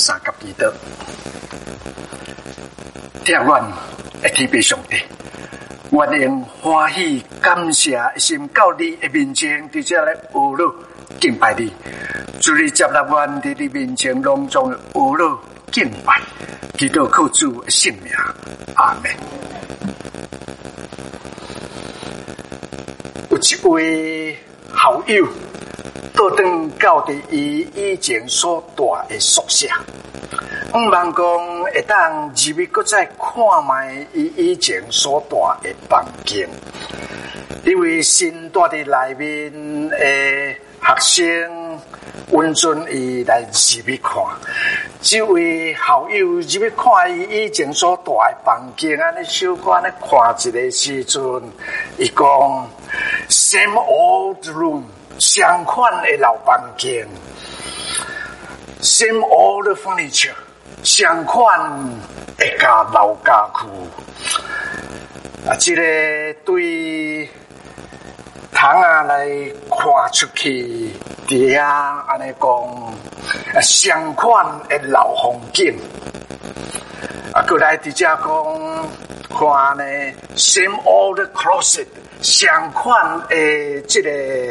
三甲祈祷。听阮的天父上帝，愿用欢喜感谢的心到你的面前，伫这来学乐敬拜你。主你接纳阮伫你面前隆重的学乐敬拜，祈祷靠主的圣名，阿门。有一位好友倒转到伫伊以前所住的宿舍，望讲会当入去搁再看卖伊以前所住的房间，因为新住伫内面的学生温存伊来入去看。这位好友入去看伊以前所住的房间，安尼小可安尼看一个时阵，伊讲 same old room， 相款的老房间 ，same old furniture， 相款的老家具。这个对窗啊来看出去，底下安尼讲，相款的老风景。过来伫遮讲，看呢 same old closet， 相款的这个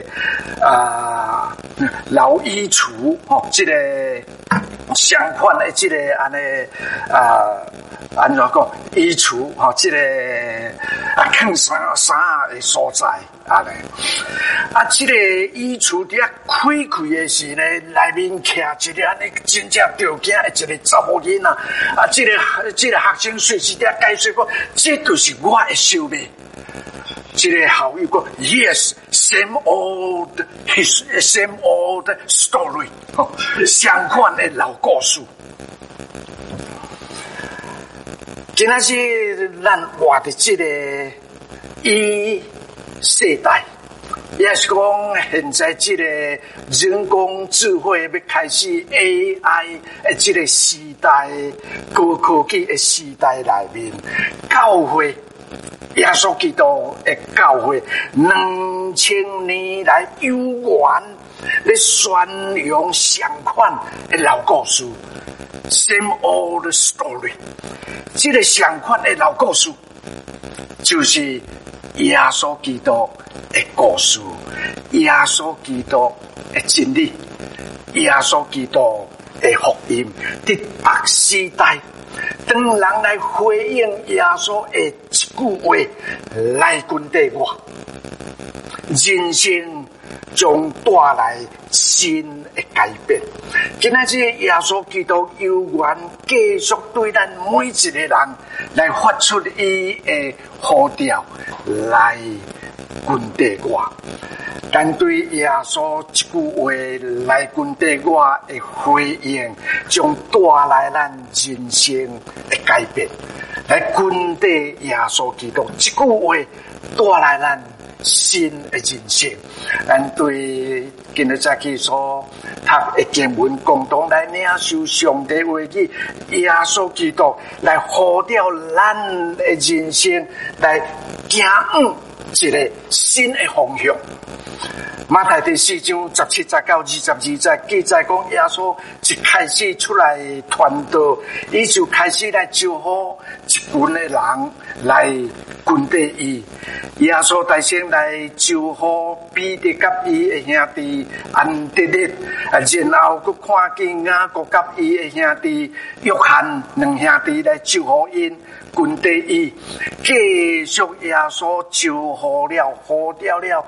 老衣橱吼，这个相款的这个安尼安怎讲衣橱吼，这个放衫的所在安尼。这个衣橱伫遐开开的时呢，内面徛一个安尼真正着惊的一个查某囡仔。这个学生随时伫遐解释讲，这就是我的小妹。这个好友讲 ，Yes, same old story， 相款的老故事。今仔日咱活的这个世代，也是讲现在这个人工智慧要开始 AI 的这个时代，高科技的时代内面，教会耶稣基督的教会2000年来有缘来宣扬相款的老故事 ，same old story。这个相款的老故事，就是耶稣基督的故事，耶稣基督的真理，耶稣基督的福音，伫白时代，当人来回应耶稣的一句话，来跟地我，人生将带来新的改变。今仔日耶稣基督有缘继续对咱每一个人来发出伊的呼召，来跟地我。但对耶稣一句话来跟地我的回应，将带来咱人生的改变。来跟地耶稣基督一句话，带来咱新的人生。咱对今日早起所读的经文，共同来领受上帝话语，耶稣基督来呼召咱的人生，来行一个新的方向。马太第4章17、19、22节记载讲，耶稣一开始出来传道，伊就开始来招呼一群的人来跟随伊。耶稣大先来招呼彼得甲伊的兄弟安德烈，然后佮看见雅各甲伊的兄弟约翰两兄弟来招呼因。跟随伊，继续耶稣招呼召了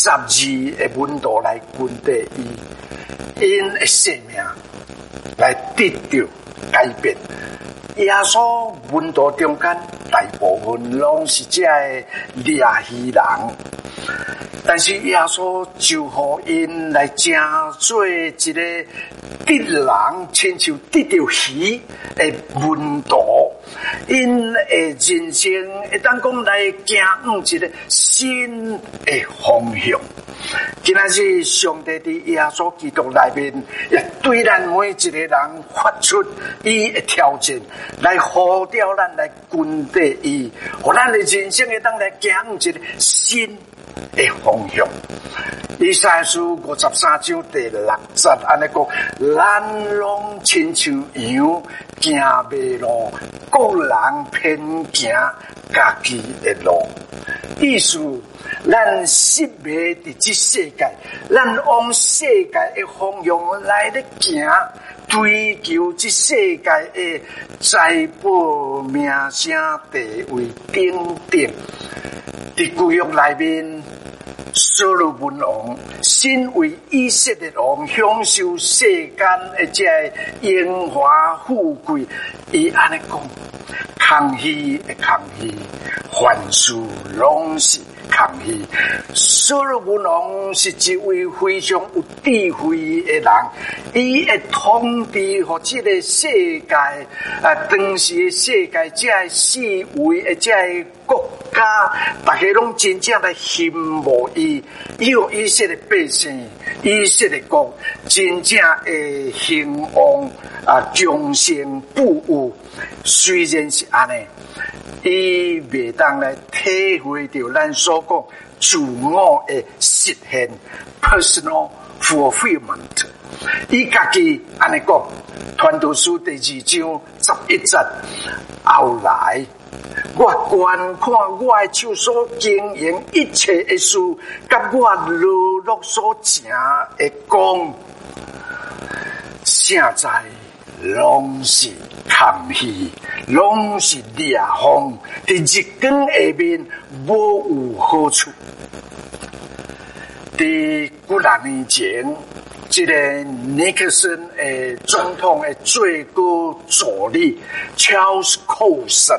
12个门徒来跟随伊，因的生命来得到改变。耶稣门徒中间大部分拢是这个掠鱼人，但是耶稣就互因来成做一个得人亲像得到鱼的门徒，因的人生会当讲来行一个新的方向。今仔日上帝伫耶稣基督内面，也对咱每一个人发出伊的条件，来呼召咱来跟随伊，互咱的人生会当来行一个新的方向。 以赛亚书53章第6节安尼讲，咱拢亲像羊行袂路，各人偏行家己的路。意思，咱失迷伫这世界，咱往世界的方向来咧行，追求这世界的财宝、名声、地位等等。伫旧约内面，所罗门王身为以色列王，享受世间的这荣华富贵，伊安尼讲：空虚的空虚，凡事拢是空虚。所罗门王是一位非常有智慧的人，伊会统治和这个世界当时的世界这四围的这国家，大家拢真正来羡慕伊，有以色列百姓、以色列国真正的兴旺强盛富裕。虽然是安尼，伊袂当来体会到咱所讲自我的实现 （personal fulfillment）。伊家己安尼讲，《传道书》第2章11节，后来我观看我的手所经营一切的事，甲我劳碌所成的功，现在拢是空虚，拢是裂缝，伫日光下面无有好处。伫几十年前，这个尼克森的总统的最高助理 Charles Colson，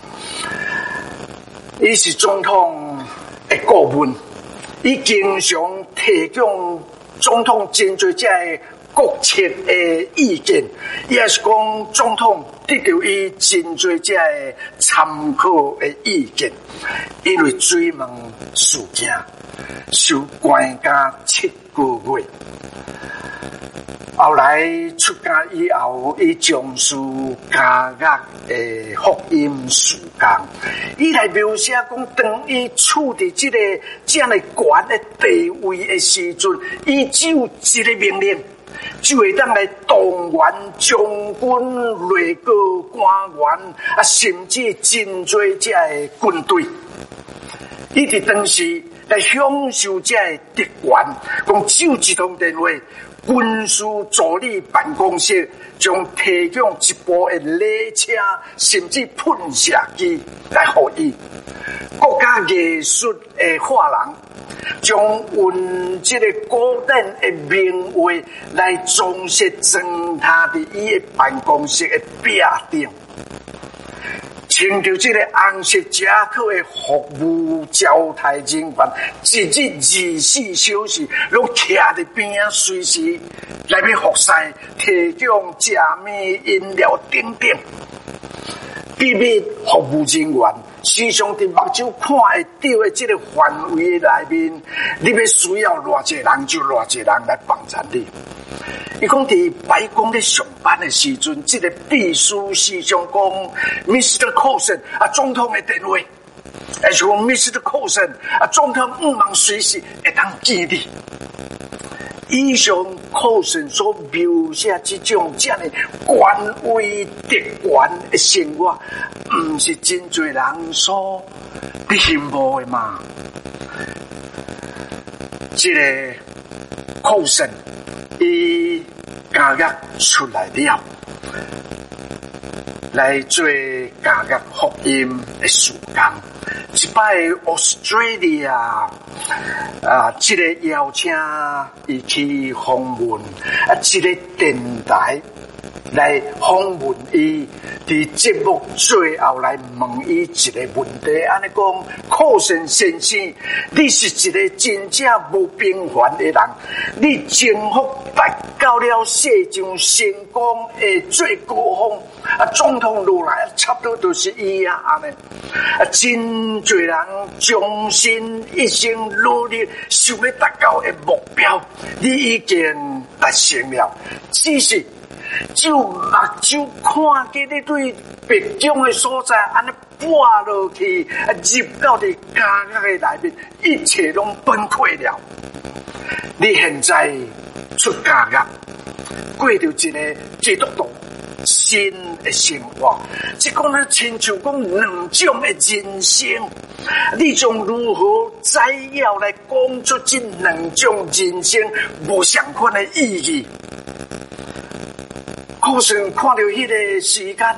伊是总统的顾问，伊经常提供总统真侪这国策的意见，也是讲总统得到伊真侪这参考的意见。因为水门事件受关押7个月，后来出家以后，伊从事加压的福音事工。伊来描写讲，当伊处伫这个这样的悬的地位的时阵，伊只有一个命令，就会当来动员将军、内阁官员甚至真侪这的军队。伊伫当时来享受这特权，讲只有一通电话，军事助理办公室将提供一部的列车，甚至喷射机来予伊。国家艺术的画廊将用这个古典的名画来装饰装他伫伊的办公室的壁顶。穿着这个红色夹克的服务招待人员，一日24小时拢徛伫边啊，随时来要服侍，提供食物、饮料等等。秘密服务人员时常伫目睭看会到的这个范围内面，你要需要偌济人就偌济人来帮衬你。伊讲伫白宫咧上班的时阵，这个秘书时常讲 Mr. Colson 总统的电话，还是讲 Mr. Colson 总统毋茫随时会当见你。以上Colson所描写这种这样的权威特权的生活，毋是真侪人所羡慕的嘛？这个Colson伊加入出来了，来做加入福音的事工。一摆 Australia 这个邀请伊去访问这个电台来访问伊，伫节目最后来问伊一个问题，安尼讲Colson先生，你是一个真正无平凡的人，你征服达到了世上成功的最高峰，总统落来差不多就是伊安尼。真侪人终身一生努力想要达到的目标，你已经达成了，只是就目睭看见你对别种的所在安尼搬落去，入到伫家的内面，一切拢崩溃了。 你现在出家了，过着一个基督徒新的生活，即讲咧，亲像讲两种的人生，你将如何摘要来讲出这两种人生无相款的意义？可是看到迄个时间，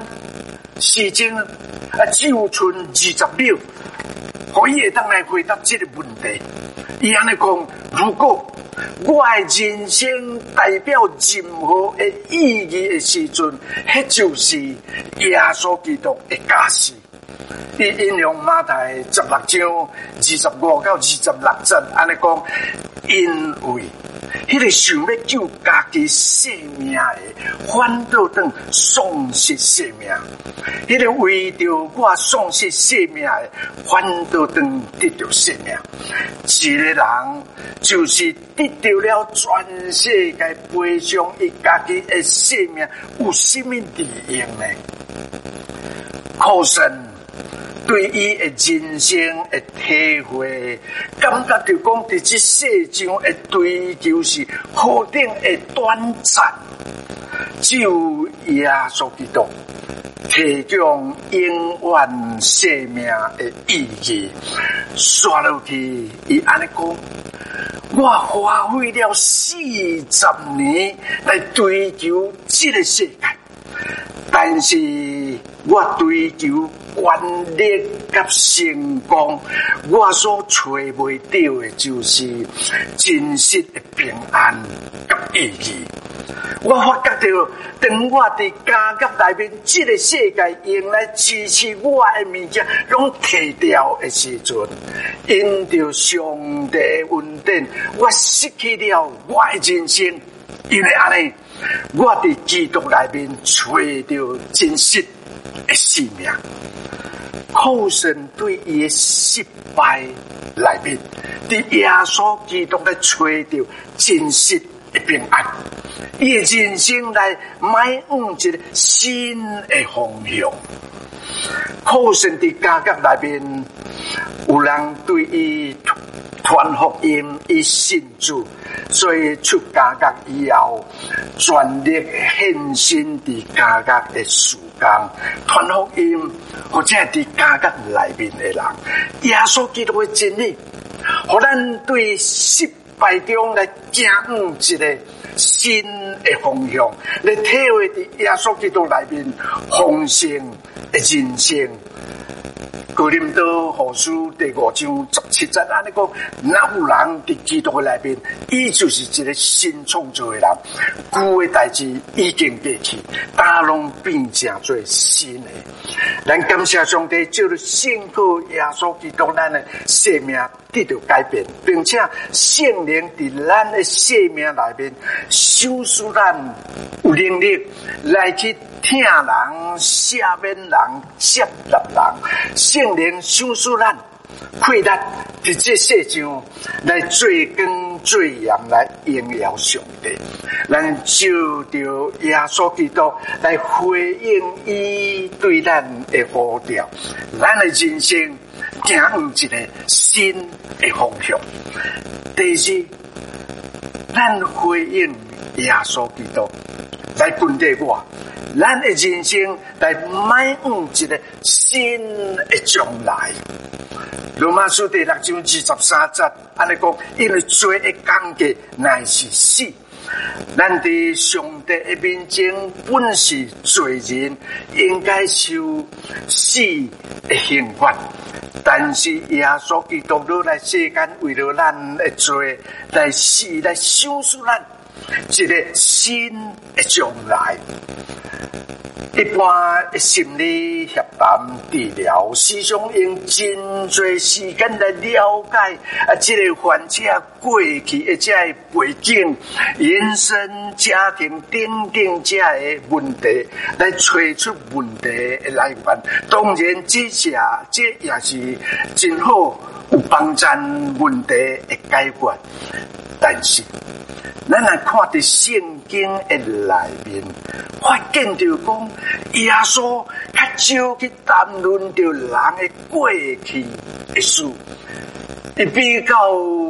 只有剩20秒，可以会当来回答这个问题。伊安尼讲，如果我的人生代表任何的意义的时阵，迄就是耶稣基督的家事。伊引用马太16章25到26节，安尼讲，因为迄个想要救家己性命的，反倒当丧失性命；迄个为着我丧失性命的，反倒当得到性命。一个人就是得到了全世界赔偿伊家己的性命，有什么利益呢？可是对伊的人生的体会，感觉就讲，在这世上的追求是好定的短暂，只有耶稣基督提供永远生命的意义。刷落去，伊安尼讲，我花费了40年来追求这个世界，但是我追求权力甲成功，我所找袂到的就是真实的平安甲意义。我发觉到，当我伫家业内面，这个世界用来支持我的物件，拢摕掉的时阵，因着上帝的恩典，我失去了我的人生。因为安尼，我伫基督内面找到真实的生命。可是对伊的失败内面，伫耶稣基督来找到真实的平安。伊的人生来迈向一个新的方向。可是伫家业内面，有人对伊传福音，伊信主，所以出家业以后，全力献身伫家业的事工，传福音，或者伫家业内面的人，耶稣基督的真理，互咱对失败中来走向一个新的方向，来体会伫耶稣基督内面丰盛的人生。哥林多后书第5章17节安尼讲，哪有人伫基督内面，伊就是一个新创造的人，旧的代志已经过去，大拢变成做新的。咱感谢上帝，借着信靠耶稣基督，咱的生命得到改变，并且圣灵伫咱的生命内面，修饰咱有能力来去听人、赦免人、接纳人。圣灵修饰咱，配咱伫这世上来做光做盐，来荣耀上帝。咱就着耶稣基督来回应伊对咱的呼召，咱的人生走向一个新的方向。第二，咱回应耶稣基督来跟着我，咱的人生来迈向一个新的将来。罗马书第6章23节安尼讲，因为罪的工价乃是死，咱伫上帝的面前本是罪人，应该受死的刑罚。但是耶稣基督来世间，为了咱的罪来死，来修饰咱一个新的将来。一般的心理协谈治疗，时常用真多时间来了解这个患者过去的这个背景、原生家庭等等这个问题，来找出问题的来源。当然，这也是真好有帮助问题的解决。但是，咱来看伫圣经的内面，发现着讲，耶稣较少去谈论着人的过去的事，伊比较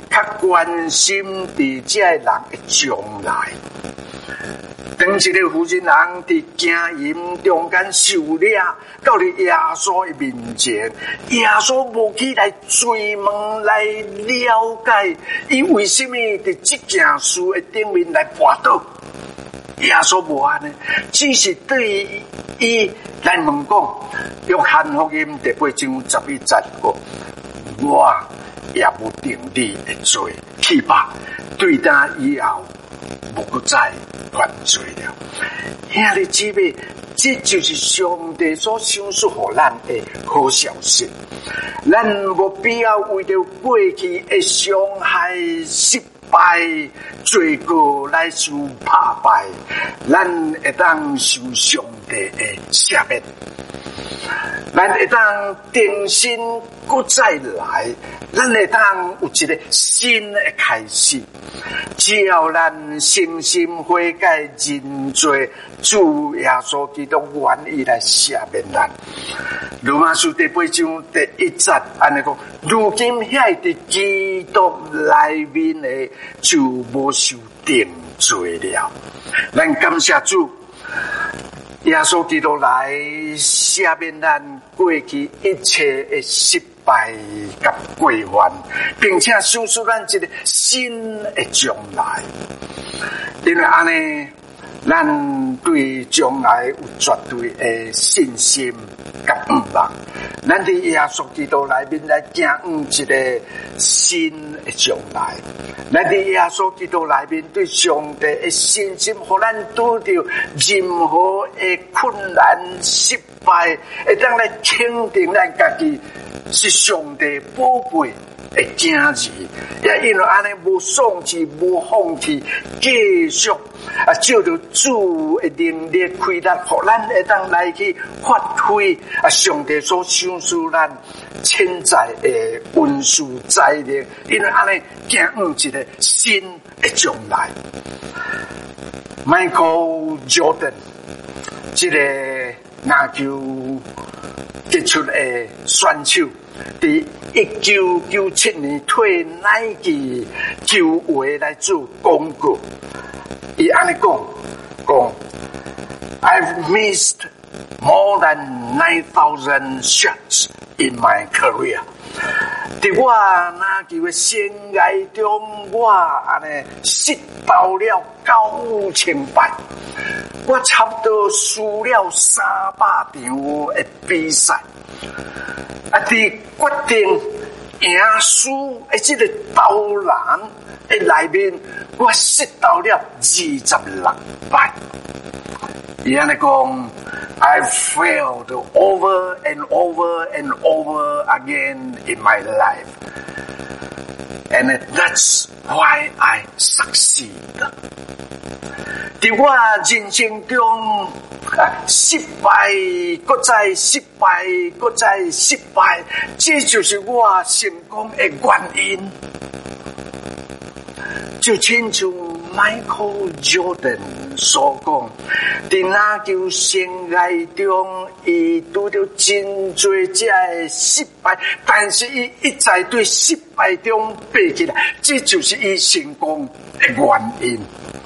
较关心伫这人的将来。当一个负心人伫行淫中间受了，到了耶稣的面前，耶稣无起来追问来了解，伊为什么伫这件事的顶面来跋倒？耶稣无安呢，只是对伊来问讲：约翰福音第8章11节讲，我也无定你的罪，去吧，对他以后无搁再犯罪了。兄弟姊妹，这就是上帝所赏赐予咱的好消息。咱无必要为着过去的伤害、失败、罪过来受打败，咱会当受上帝的赦免，咱会当重新搁再来，咱会当有一个新的开始。只要咱诚心悔改认罪，主耶稣基督愿意来赦免咱。罗马书第8章第1节安尼讲：如今遐伫基督内面的，就无受定罪了。咱感谢主，耶稣基督来赦免咱过去一切的失败甲过犯，并且赏赐咱一个新的将来。因为安尼，咱对将来有绝对的信心甲盼望。咱伫耶稣基督内面来行一个新的将来。咱伫耶稣基督内面对上帝的信心，互咱拄到任何的困难、失败，会当来肯定咱家己是上帝宝贝的子儿，也因为安尼无丧气、无放弃，继续照着主的能力开力，互咱会当来去发挥上帝所赏赐咱千载的恩赐才能，因为安尼行一个新的将来。Michael Jordan 这个篮球杰出的选手，伫1997年退Nike球鞋来做广告。伊安尼讲：“I've missed more than 9,000 shots in my career。”伫我篮球的生涯中，我安尼失到了9000败，我差不多输了300场的比赛。伫决定赢输的这个投篮的内面，我失到了26败。伊安尼讲 ，I failed over and over and over again in my life, and that's why I succeed. 伫我人生中，失败，搁再失败，搁再失败，这就是我成功的原因。就亲像 Michael Jordan 所讲，伫篮球生涯中，伊拄到真多这的失败，但是伊一再对失败中爬起来，这就是伊成功的原因。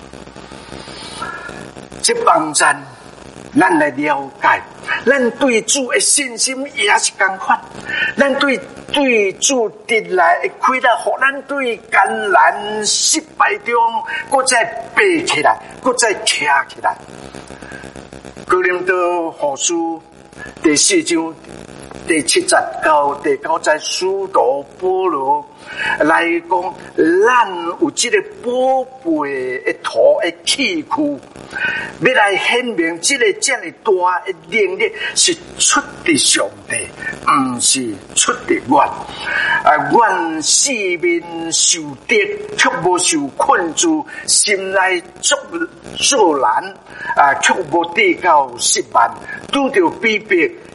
这帮咱来了解，咱对主的信心也是同款。咱对主得来的开力，互咱对艰难失败中，搁再爬起来，搁再站起来。哥林多后书第4章第7节到第9节，使徒保罗来讲，咱有这个宝贝的土的器具，要来显明这个这么大的能力是出自上帝，不是出自我。阮四面受敌，却无受困住；心内作难，却无跌到失败。拄着逼迫，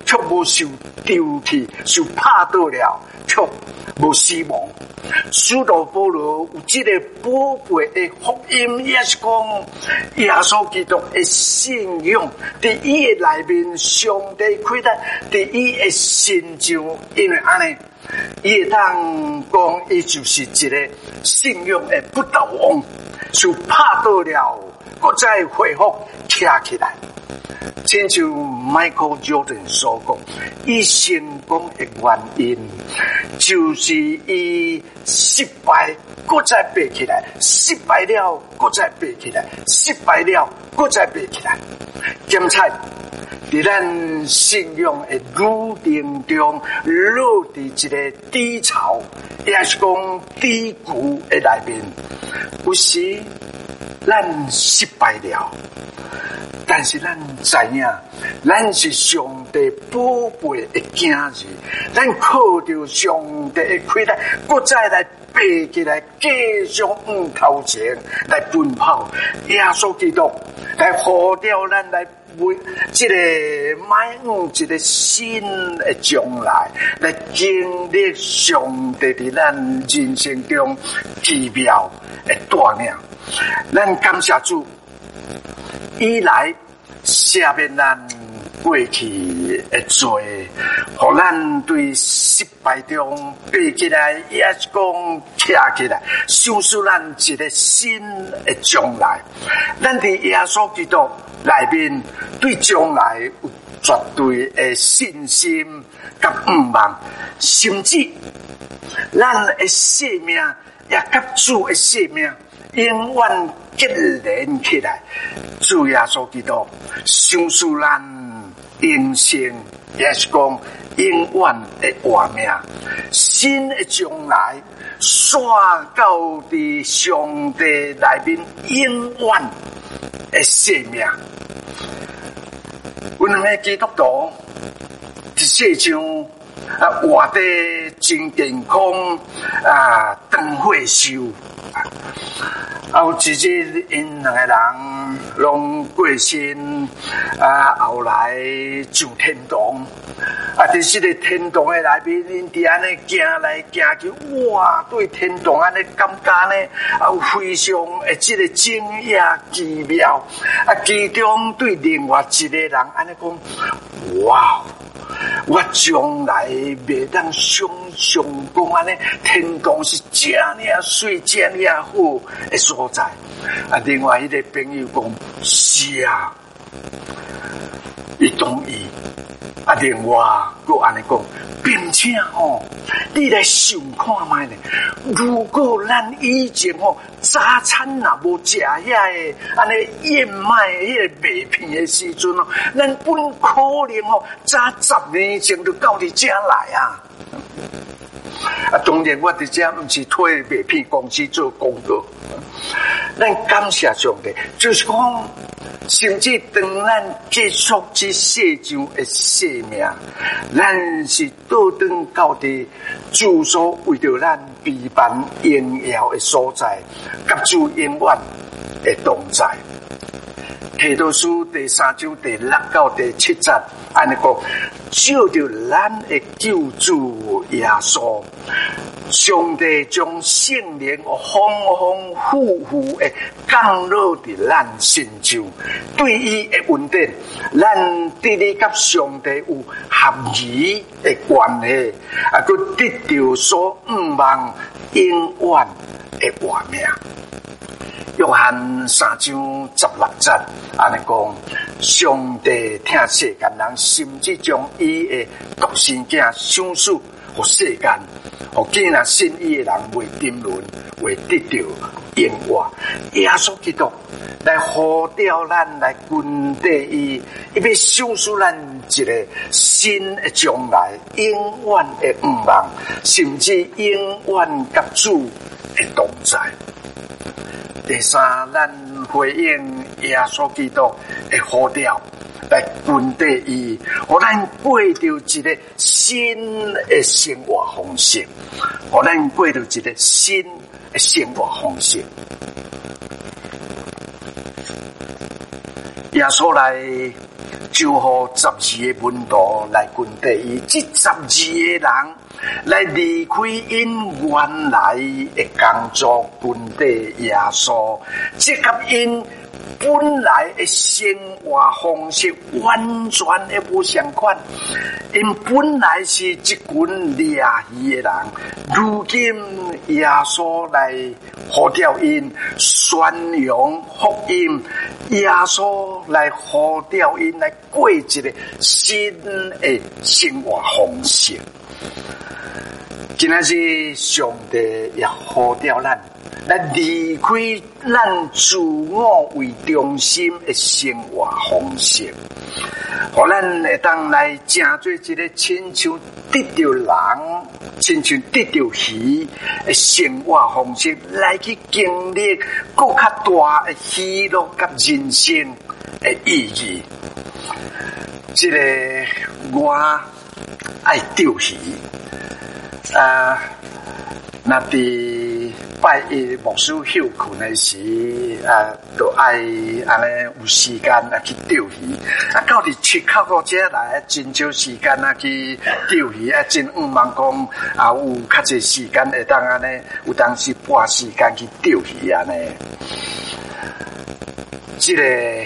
却无受丢弃，受拍倒了，却无死亡。使徒保罗有这个宝贵的福音，也是讲耶稣基督的信仰，在伊的内面，上帝开展在伊的心中，因为安尼，伊会当讲，伊就是一个信仰的不倒翁，受拍倒了，搁再恢复站起来。亲像 Michael Jordan 所讲，伊成功的原因就是伊失败，搁再爬起来；失败了，搁再爬起来；失败了，搁再爬起来。兼且在咱信仰的路程中，落伫一个低潮，也是讲低谷的内面，有时咱失败了。但是咱知影，咱是上帝宝贝的囝儿，咱靠着上帝的开来，搁再来爬起来，继续往头前来奔跑。耶稣基督来呼召咱来为这个迈向一个新的将来，来经历上帝在咱人生中奇妙的带领。咱感谢主。以来赦免咱过去的罪，互咱对失败中爬起来，也是讲站起来，想出咱一个新的将来。咱伫耶稣基督内面，对将来有绝对的信心甲盼望，甚至咱的生命也甲主的生命永远结连起来。主耶稣基督想使咱永生，也是讲永远的活命，新的将来刷到伫上帝内面永远的生命。有两个基督徒一世上活得真健康长岁寿。有一日，因两个人拢过身，后来上天堂。在这个天堂的内面，因伫安尼行来行去，哇！对天堂安尼感觉呢，有非常的这个惊讶奇妙。其中对另外一个人安尼讲，哇！我将来袂当想象讲安尼，天堂是这样水这样好的所在。另外一个朋友讲是啊，伊同意。另外佫安尼讲，并且你来想看卖呢？如果咱以前早餐若无食遐个安尼燕麦迄个麦片的时阵咱本可能早10年前就到你家来啊！当然我伫遮毋是替麦片公司做广告，咱感谢上帝，就是讲。甚至当咱结束这世上的生命，咱是倒转到伫主所为着咱陪伴荣耀的所在，甲主永远的同在。提多书第3章第6到第7节，安尼讲，照着咱的救主耶稣，上帝将圣灵丰丰富富的降落伫咱身上，对伊的恩典，咱对你甲上帝有合宜的关系，佮得到所盼望永远的活命。约翰3章16节，安尼讲，上帝听世间人，甚至将伊的独生囝赏赐互世间，互竟然信伊的人袂沉沦，会得到永活。耶稣基督来呼召咱来跟随伊，伊要赏赐咱一个新的将来，永远的盼望，甚至永远甲主的同在。第三，咱回应耶稣基督的呼召，来跟随伊，互咱过着一个新的生活方式，互咱过着一个新的生活方式。耶稣来就和12个门徒来跟第伊，这12个人来离开因原来的工作，跟第耶稣，这甲因本来的生活方式完全的不相款。因本来是一群掠鱼的人，如今耶稣来呼召因宣扬福音，耶稣来呼召因来过一个新的生活方式。今仔日上帝也呼召咱来离开咱自我为中心的生活方式，互咱会当来成做一个亲像得着人、亲像得着鱼的生活方式，来去经历更较大的喜乐甲人生的意义。这个我爱钓鱼。那伫拜一牧师休困的时，就爱安尼有时间去钓鱼。到伫七口到这来，真少时间去钓鱼，真忙讲有较侪时间会当安尼，有当时半时间去钓鱼安尼。这个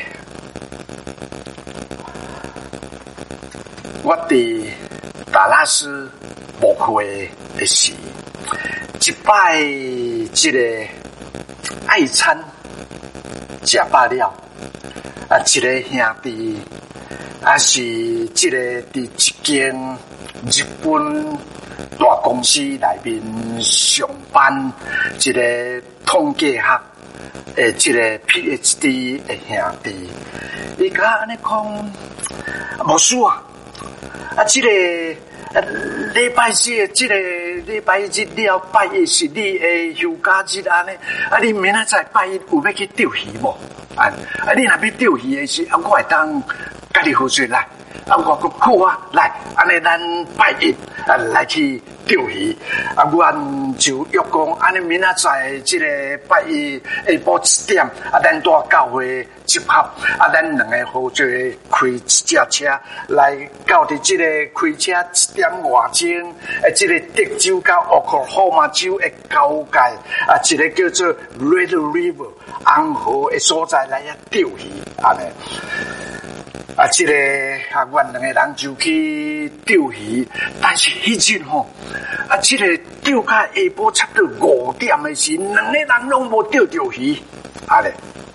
我伫达拉斯牧会的时，一摆这个爱餐吃饱了，一个兄弟是这个伫一间日本大公司内面上班，一个统计学这个 PhD 的兄弟，伊甲安尼讲，牧师这个礼拜日，这个礼拜日了，拜一是你的休假日安尼，你明仔载拜一有要去钓鱼无？你若要钓鱼的时，我会当甲你好说来，我讲好啊，来，安尼咱拜一来去钓鱼，阮就约讲，安尼明仔载这个拜一下晡7点，咱带教会集合，咱两个好做开一只车来到伫这个开车1点外钟，这个德州到Oklahoma州的交界，一个叫做 Red River 红河的所在来遐钓鱼，安尼。这个阮两个人就去钓鱼，但是迄阵这个钓到下晡差不多5点的时，两个人拢无钓着鱼，安尼。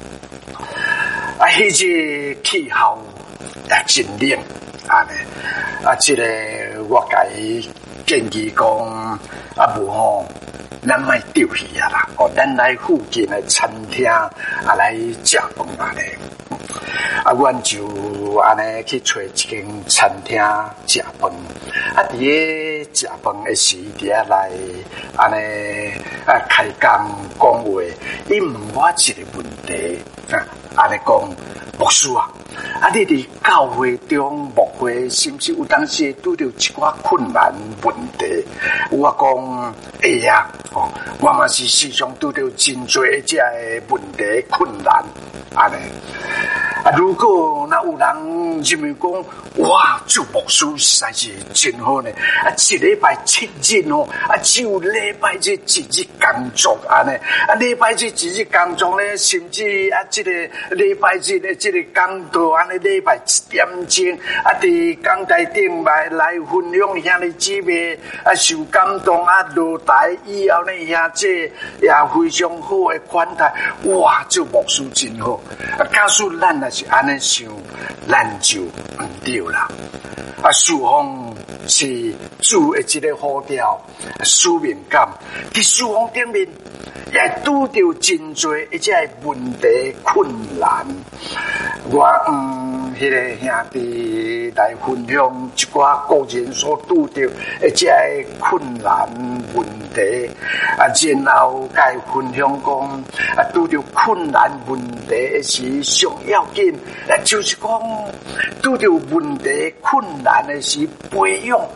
迄个气候真冷，安尼。这个我甲伊建议讲，无咱莫钓鱼啦，咱来附近的餐厅来食饭安尼。阮就安尼去找一间餐厅食饭，伫咧食饭的时，伫遐来安尼开讲话，伊问我一个问题，安尼讲，牧师你伫教会中牧会，是不是有当时拄着一寡困难问题？我讲会啊，我嘛是时常拄着真多这个问题困难，安尼。如果有人认为讲，哇，做牧师实在是真好呢！一礼拜7日只有礼拜日一日工作安尼，礼拜日一日工作呢，甚至这个礼拜日的这个讲道安尼，礼拜7点钟伫讲台顶来分享兄弟姊妹受感动落台以后呢，兄这也非常好的款待，哇，做牧师真好！假使咱也是安尼想，咱就唔对啦。侍奉是主的一个呼召，使命感。伫侍奉顶面，也拄着真多一只问题困难。我迄个兄弟来分享一寡个人所拄着一只困难问题，然后甲伊分享讲，拄着困难问题是上要紧，就是讲拄着问题困难的是培养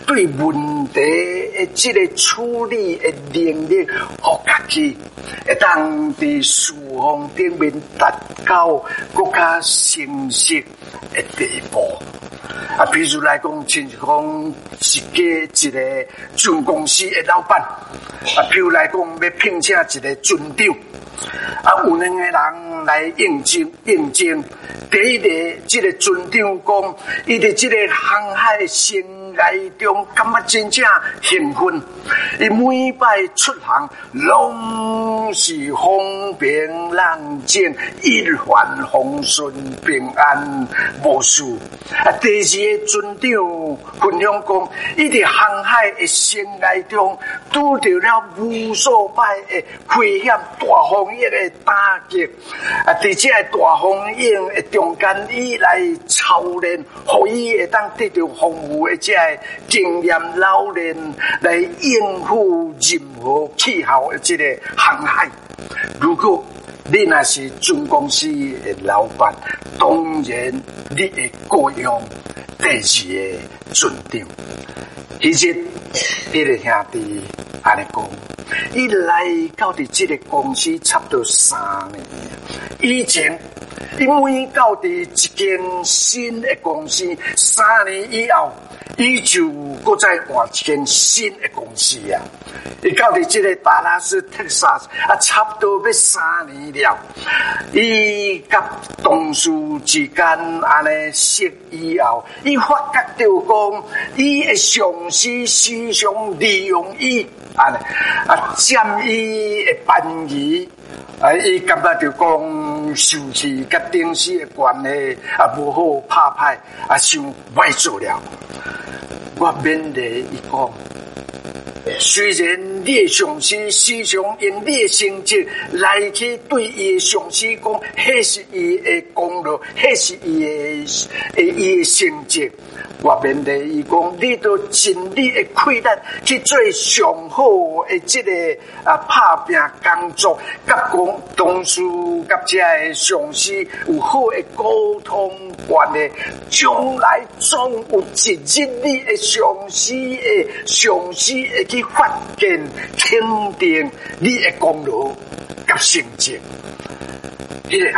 对问题的这个处理的能力，和家己会当伫事项顶面达到更加成熟的地步。啊，比如来讲，亲像讲一个船公司的老板，啊，譬如来讲要聘请一个船长，啊，有两个人来应征。第一个，这个船长讲，伊伫这个航海生涯中，感觉真正兴奋。伊每摆出航，拢是风平浪静，一帆风顺，平安无事。啊，第二个船长分享讲，伊伫航海的生涯中，拄到了无数摆的危险、大风雨的打击。啊，伫这个大风雨的中间，伊来操练，互伊会当得到丰富的这个经验老练，来应付任何气候的这个航海。如果你若是船公司的老板，当然你会雇佣第二个船长。其实，迄个兄弟安尼讲，伊来到伫这个公司差不多3年。以前，伊每到伫一间新的公司，3年以后，伊就搁再换一间新的公司啊。伊到伫这个达拉斯、特萨斯啊，差不多要3年了。伊甲同事之间安尼熟以后，伊发觉到讲，伊的上司时常利用伊安尼啊，占伊的便宜。啊，伊感觉着讲受气甲顶司的关系啊无好拍歹啊，想歹做了。我勉励伊讲，虽然你的上司时常用你的成绩来去对伊的上司讲，迄是伊的功劳，迄是伊的成绩。我勉励伊讲，你都尽你的气力去做上好的这个拍拼工作，甲同事甲这个上司有好的沟通关系，将来总有一日你的上司会去发现肯定你的功劳甲成绩。迄个人，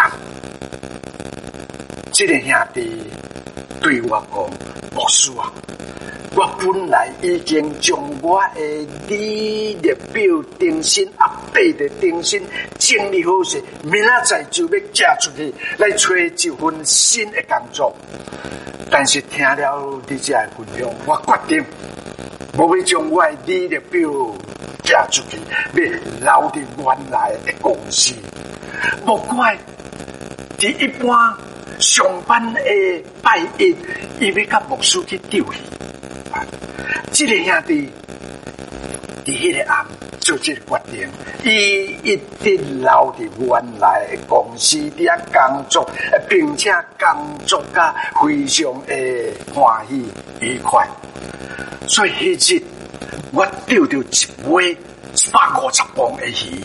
这个兄弟对我讲，牧师啊，我本来已经将我的履历表更新update的更新整理好势，明仔载就要寄出去来找一份新的工作。但是听了你这的分享，我决定无要将我的履历表寄出去，要留伫原来的公司。莫怪伫一般上班的拜一，伊要甲牧师去钓鱼。这个兄弟伫迄个暗做这个决定，伊一直留伫原来的公司底下工作，并且工作甲非常的欢喜愉快。所以迄日我钓到一尾150磅的鱼，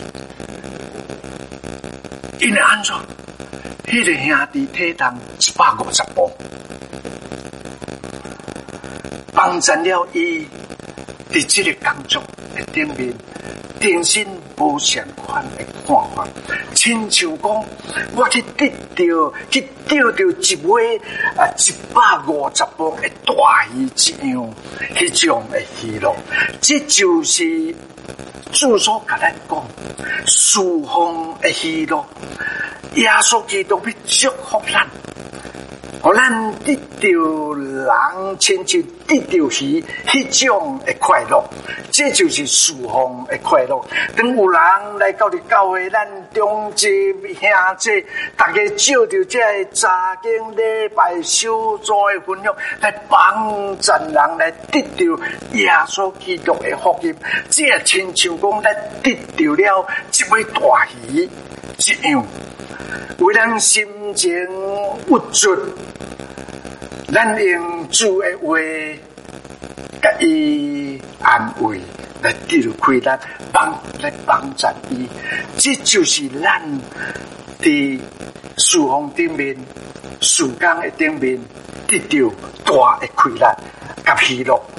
因为安怎？迄个兄弟体重150磅，帮助了伊伫这个工作的顶面，重新无相款的看法。亲像讲，我去钓到一尾150磅的大鱼一样，迄种的喜乐，这就是主所甲咱讲，释放的喜乐。耶稣基督要祝福咱，互咱得到人亲像得到鱼迄种的快乐，这就是释放的快乐。当有人来到你教会，咱中间兄弟，大家照着这个查经礼拜小组的分享，来帮助人来得到耶稣基督的福音，这亲像讲咱得到了一尾大鱼一样。为咱心情郁卒，咱用主的话，甲伊安慰，来得开咱帮助伊。这就是咱伫事奉顶面、事工的顶面得到大的快乐甲喜乐。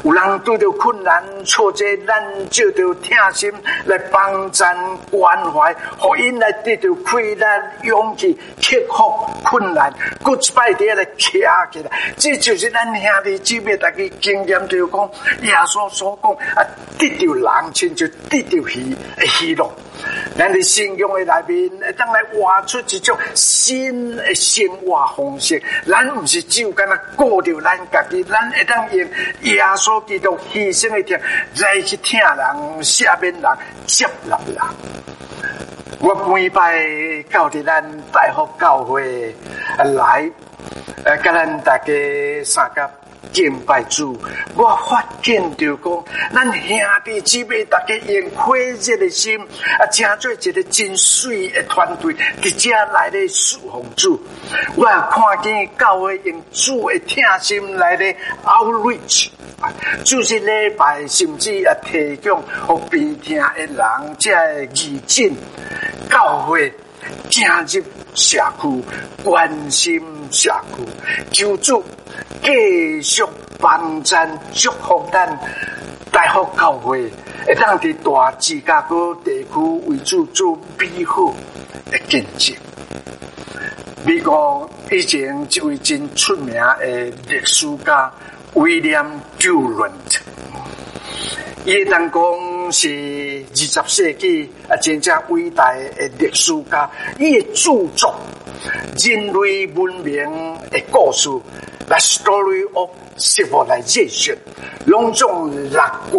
有人对着困难挫折，咱就着疼心来帮赞关怀，互因来得到快乐勇气，克服困难，搁一摆地来徛起来。这就是咱兄弟姊妹大家经验，就讲耶稣所讲啊，得到人亲就得到喜乐。咱的信仰的内面，会当来活出一种新的生活方式。咱不是只有干那顾着咱家己，咱会当用耶稣基督牺牲的疼来去听人、赦免人、接纳人。我每摆到伫咱大福教会来，甲咱大家三甲敬拜主，我发现就讲，咱兄弟姊妹大家用火热的心，成做一个真水的团队，伫遮来咧侍奉主。我看见教会用主的疼心来咧 outreach， 就是礼拜甚至提供互病痛的人，这义诊教会进入社区，关心社区，求主继续帮赞祝福咱大福教会，会当伫大芝加哥地区为主做美好的见证。美国以前一位真出名的历史家威廉杜伦特，伊当讲是20世纪真正伟大的历史家，伊的著作《人类文明的故事》《The Story of Civilization》拢总6个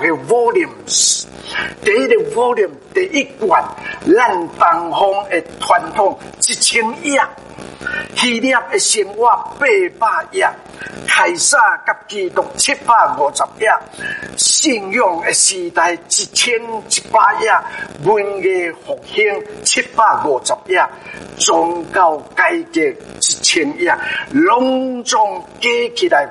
volumes。第一个 volume 第一卷，咱东方的传统1000页，希腊的神话800页，凯撒甲基督750页，信仰的时代1100页，文艺复兴750页，宗教改革1000页，拢总加起来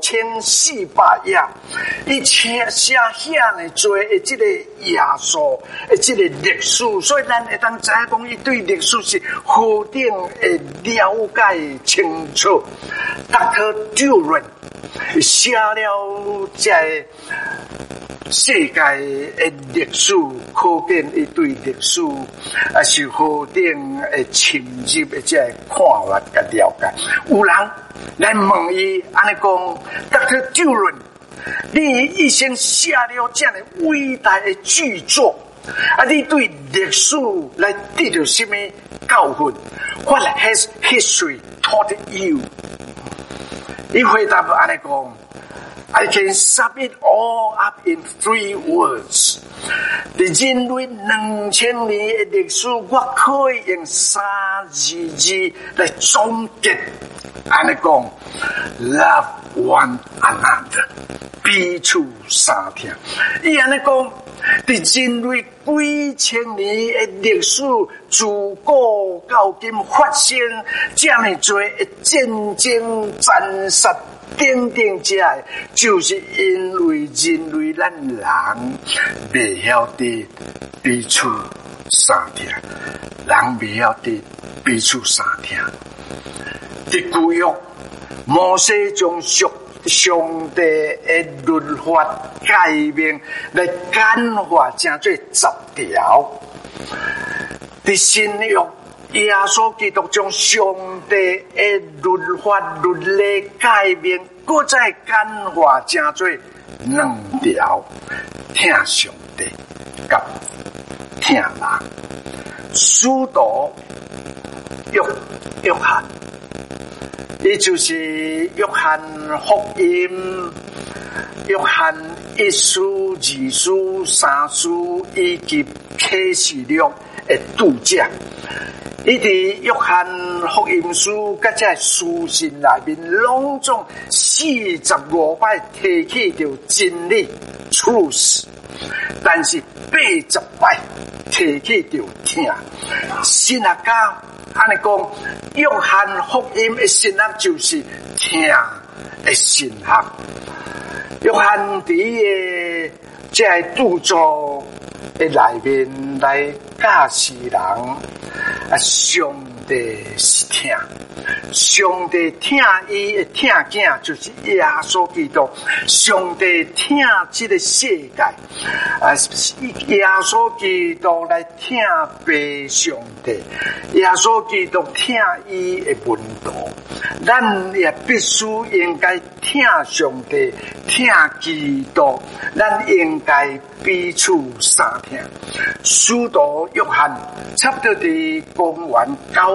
5400页。伊写遐呢多的这个耶稣的这个历史，所以咱会当知影讲伊对历史是何等的了解清楚。Dr. Duran 写了这世界的历史，可见伊对历史是何等的深入的这看法甲了解。有人来问伊安尼讲 ，Dr. Duran， 你一生写了这样的伟大的巨作，你对历史来得到什么教训 ？What has history taught you？ 伊回答安尼讲 ：I can sum it all up in 3 words。人类2000年的历史，我可以用3字来总结。安尼讲 ，Love one another， 彼此相疼。伊安尼讲，伫人类几千年的历史，自古到今发生这样多的战争、战杀等等这，就是因为人类咱人未晓得彼此相疼，人未晓得彼此相疼。伫旧约，摩西将上帝的律法改名来简化成做10条。伫新约，耶稣基督将上帝的律法律例改名，搁再简化成做2条：听上帝甲听人。使徒约翰，也就是约翰福音、约翰1书、2书、3书以及启示录的读者。伊伫约翰福音书甲这书信内面，拢总45摆提起着真理 truth， 但是80摆提起着听。神学家安尼讲，约翰福音的神学就是听的神学。约翰伫伊的这著作的内面来教示人， 上帝是疼，上帝疼伊的疼囝就是耶稣基督。上帝疼这个世界，耶稣基督来疼爸上帝，耶稣基督疼伊的门徒，咱也必须应该疼上帝，疼基督，咱应该彼此相疼。使徒约翰差不多伫公元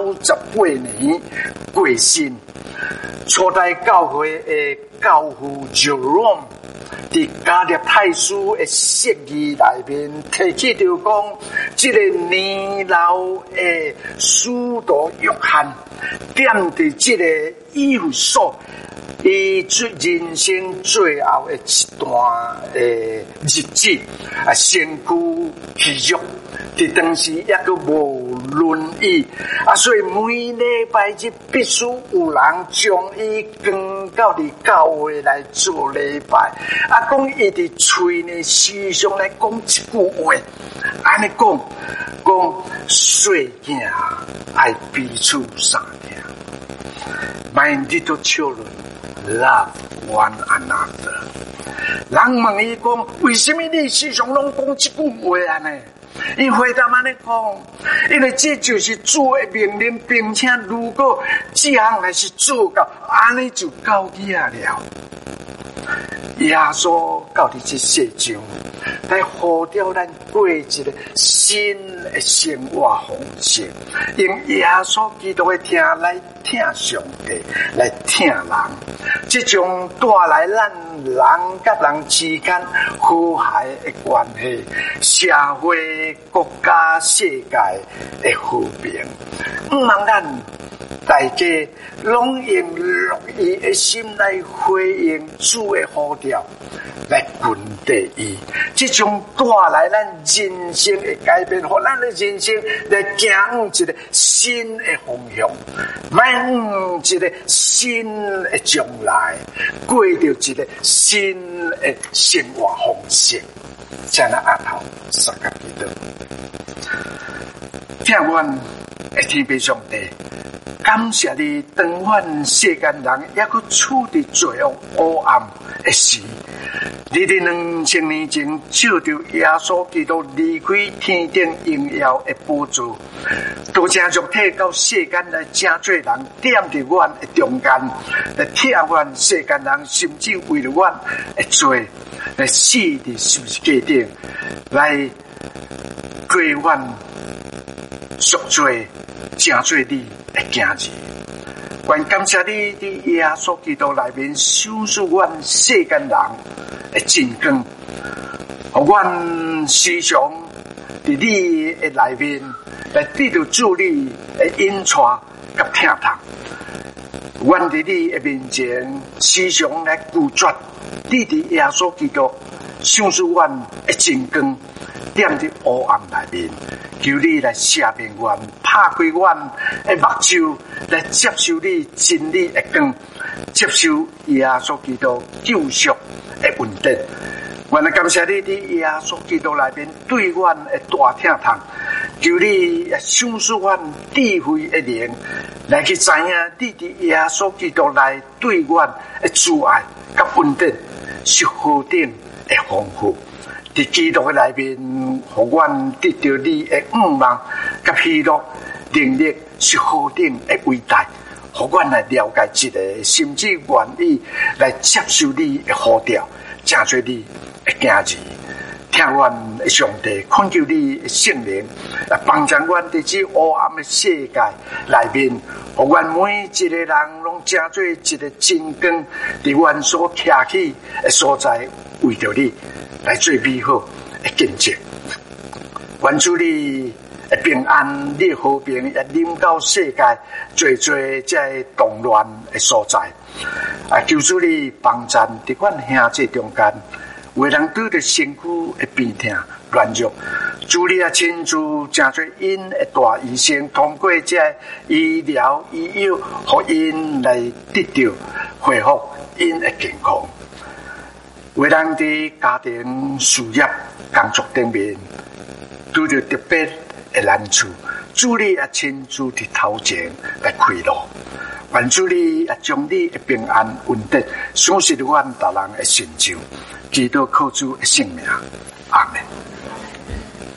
98年过身，初代教会的教父Jerome伫加勒泰书的释义内面提起着讲，这个年老的使徒约翰点伫这个以弗所，伊人生最后的一段日子身躯虚弱，伫当时也都无轮椅所以每礼拜日必须有人将伊扛到伫教会来做礼拜讲伊伫嘴呢时常来讲一句话，安尼讲细囝爱彼此相疼。My little children, love one another。人问伊讲，为什么你时常拢讲这句话呢？伊回答安尼讲，因为这就是主的命令，并且如果这项还是做到，安尼就到家了。耶稣到伫这世上，来呼召咱过一个新的生活方式，用耶稣基督的疼来疼上帝，来疼人，这种带来咱人甲人之间和谐的关系，社会、国家、世界的和平。毋通咱大家拢用乐意的心来回应主的呼召，来grund地伊，这种带来咱人生的改变，和咱的人生来行往一个新的方向，迈往一个新的将来，过着一个新的生活方式。这样暗头三个基督，听阮的天父上帝，感谢你当阮世间人也搁处伫罪恶黑暗的时，你伫2000年前照着耶稣基督离开天顶荣耀的宝座，都正肉体到世间来正做人，踮伫阮的中间，来疼阮世间人，甚至为了阮的罪，来死伫十字架顶，来过阮赎罪，正做你的囝儿。愿感谢你伫耶稣基督内面收拾阮世间人的真光，互阮时常伫你的内面来得到主你的引带甲疼痛。阮伫你的面前时常来拒绝你伫耶稣基督收拾阮的真光，踮伫黑暗内面，求你来赦免阮，拍开阮的目睭，来接受你真理的光，接受耶稣基督救赎的恩典。我来感谢你伫耶稣基督内面对阮的大疼痛，求你赏赐阮智慧的灵，来去知影你伫耶稣基督内对阮的慈爱甲恩典是何等的丰富。伫基督的内面，互阮得到你的盼望甲喜乐，能力是何等的伟大，互阮来了解一个，甚至愿意来接受你的呼召，正做你的囝儿。听阮的上帝，恳求你的圣灵来帮助阮伫这黑暗的世界内面，互阮每一个人拢正做一个真光，伫阮所徛起的所在，为着你来做美好的见证。愿主你的平安，你的和平也临到世界最最这动乱的所在。求主你帮助伫阮兄弟中间，为人拄着身躯的病痛软弱，主你也亲自正做因的大医生，通过这医疗医药，互因来得到恢复因的健康。为人伫家庭事业工作顶面拄着特别的难处， 主你亲自伫头前来开路，愿主你将你的平安稳定，赏赐阮大人的成就，基督靠主的性命。